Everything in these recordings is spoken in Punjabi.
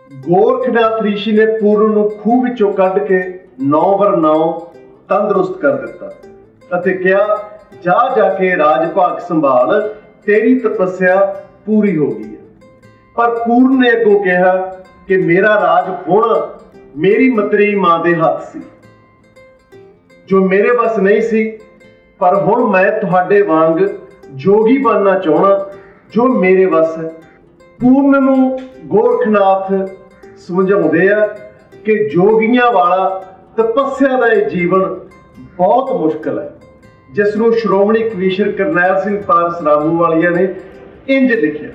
ਗੋਰਖਨਾਥ ਰਿਸ਼ੀ ਨੇ ਪੂਰਨ ਨੂੰ ਖੂਹ ਵਿੱਚੋਂ ਕੱਢ ਕੇ 9/9 ਤੰਦਰੁਸਤ ਕਰ ਦਿੱਤਾ ਅਤੇ ਕਿਹਾ, ਜਾ ਕੇ ਰਾਜ ਭਾਗ ਸੰਭਾਲ, ਤੇਰੀ ਤਪੱਸਿਆ ਪੂਰੀ ਹੋ ਗਈ ਹੈ। ਪਰ ਪੂਰਨ ਨੇ ਅੱਗੋਂ ਕਿਹਾ ਕਿ ਮੇਰਾ ਰਾਜ ਹੁਣ ਮੇਰੀ ਮਤਰੇਈ ਮਾਂ ਦੇ ਹੱਥ ਸੀ, ਜੋ ਮੇਰੇ ਵੱਸ ਨਹੀਂ ਸੀ। ਪਰ ਹੁਣ ਮੈਂ ਤੁਹਾਡੇ ਵਾਂਗ ਜੋਗੀ ਬਣਨਾ ਚਾਹੁੰਦਾ, ਜੋ ਮੇਰੇ ਵੱਸ ਹੈ। ਪੂਰਨ ਨੂੰ ਗੋਰਖਨਾਥ ਸਮਝਾਉਂਦੇ ਆ ਕਿ ਜੋਗੀਆਂ ਵਾਲਾ ਤਪੱਸਿਆ ਦਾ ਇਹ ਜੀਵਨ ਬਹੁਤ ਮੁਸ਼ਕਲ ਹੈ, ਜਿਸ ਨੂੰ ਸ਼੍ਰੋਮਣੀ ਕਵੀਸ਼ਰ ਕਰਨੈਲ ਸਿੰਘ ਪਾਰਸ ਰਾਮੂਵਾਲੀਆ ਨੇ ਇੰਝ ਲਿਖਿਆ।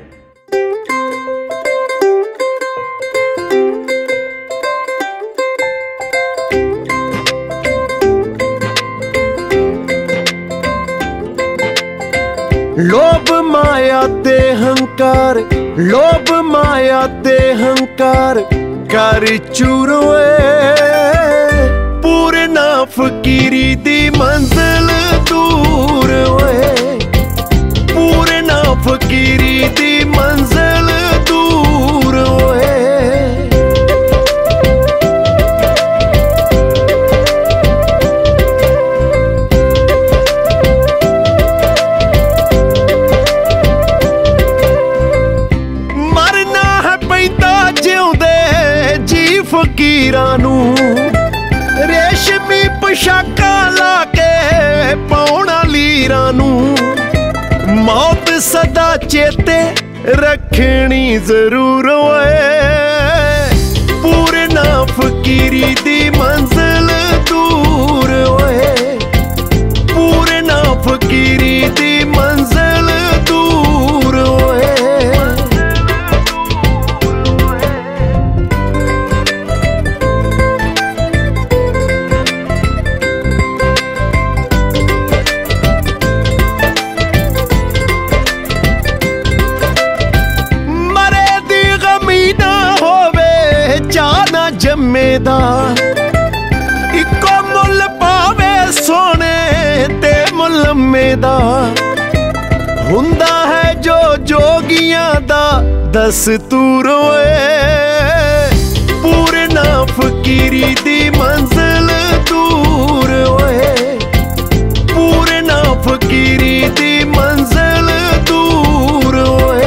ਲੋਭ ਮਾਇਆ ਤੇ ਹੰਕਾਰ, ਲੋਭ ਮਾਇਆ ਤੇ ਹੰਕਾਰ ਕਰ ਚੂਰੋਏ। ਪੂਰਨਾ ਫਕੀਰੀ ਦੀ ਮੰਜ਼ਿਲ ਦੂਰ ਓਏ, ਪੂਰਨਾ ਫਕੀਰੀ ਦੀ ਮੰਜ਼ਿਲ ਦੂਰ ਓਏ। ਫਕੀਰਾਂ ਨੂੰ ਰੇਸ਼ਮੀ ਪੋਸ਼ਾਕਾਂ ਲਾ ਕੇ ਪਾਉਣਾ ਲੀਰਾਂ ਨੂੰ, ਮੌਤ ਸਦਾ ਚੇਤੇ ਰੱਖਣੀ ਜ਼ਰੂਰ ਓਏ। ਪੂਰਨਾ ਫਕੀਰੀ ਦੀ ਮੰਜ਼ਿਲ ਦੂਰ ਓਏ, ਪੂਰਨਾ ਫਕੀਰੀ ਦੀ ਮੰਜ਼ਿਲ ਦੂਰ ਓਏ। ਜੰਮੇਦਾਰ ਇੱਕੋ ਮੁੱਲ ਪਾਵੇ ਸੋਨੇ ਤੇ ਮੁਲੰਮੇ ਦਾ, ਹੁੰਦਾ ਹੈ ਜੋ ਜੋਗੀਆਂ ਦਾ ਦਸਤੂਰ ਓਏ। ਪੂਰਨਾ ਫਕੀਰੀ ਦੀ ਮੰਜ਼ਿਲ ਦੂਰ ਓਏ, ਪੂਰਨਾ ਫਕੀਰੀ ਦੀ ਮੰਜ਼ਿਲ ਦੂਰ ਓਏ।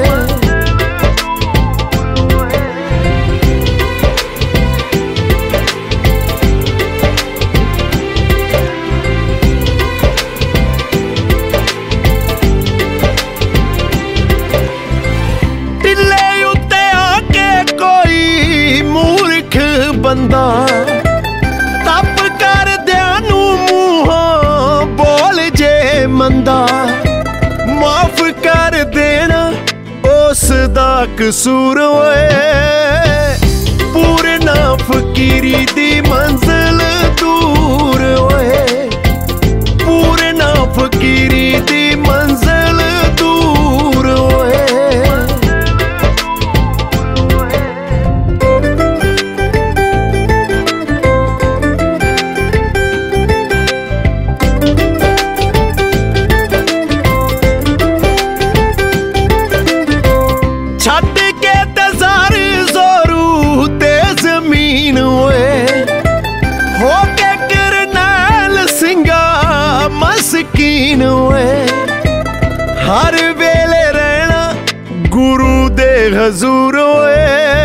ਬੰਦਾ ਤਪ ਕਰਦਿਆਂ ਨੂੰ ਮੂੰਹੋਂ ਬੋਲ ਜੇ ਮੰਦਾ, ਮਾਫ ਕਰ ਦੇਣਾ ਉਸ ਦਾ ਕਸੂਰ ਓਏ। ਪੂਰਨਾ ਫਕੀਰੀ ਦੀ ਮੰਜ਼ਿਲ ਦੂਰ ਓਏ, ਪੂਰਨਾ ਫਕੀਰੀ ਦੀ ਮੰਜ਼ਿਲ ਦੂਰ ਓਏ। ਛੱਡ ਕੇ ਤਜ਼ਾਰ ਜ਼ੋਰੂ ਤੇ ਜ਼ਮੀਨ ਓਏ, ਹੋ ਕੇ ਕਰਨੈਲ ਸਿੰਘਾ ਮਸਕੀਨ ਓਏ। ਹਰ ਵੇਲੇ ਰਹਿਣਾ ਗੁਰੂ ਦੇ ਹਜ਼ੂਰ ਓਏ।